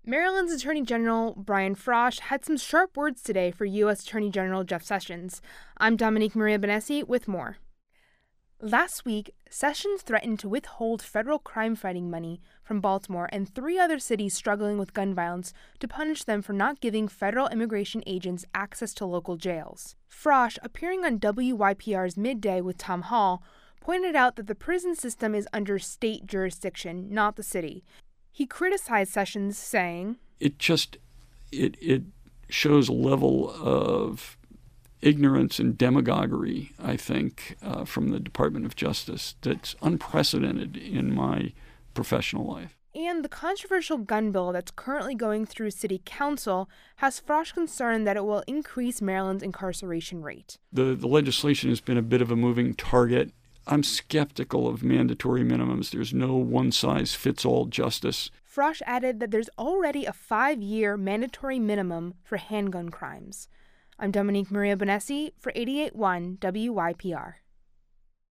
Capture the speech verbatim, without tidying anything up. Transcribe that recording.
Maryland's Attorney General Brian Frosh had some sharp words today for U S Attorney General Jeff Sessions. I'm Dominique Maria Benessi with more. Last week, Sessions threatened to withhold federal crime-fighting money from Baltimore and three other cities struggling with gun violence to punish them for not giving federal immigration agents access to local jails. Frosh, appearing on W Y P R's Midday with Tom Hall, pointed out that the prison system is under state jurisdiction, not the city. He criticized Sessions, saying, It just, it, it shows a level of ignorance and demagoguery, I think, uh, from the Department of Justice that's unprecedented in my professional life. And the controversial gun bill that's currently going through City Council has Frosh concerned that it will increase Maryland's incarceration rate. The, the legislation has been a bit of a moving target. I'm skeptical of mandatory minimums. There's no one-size-fits-all justice. Frosh added that there's already a five-year mandatory minimum for handgun crimes. I'm Dominique Maria Benessi for eighty-eight point one W Y P R.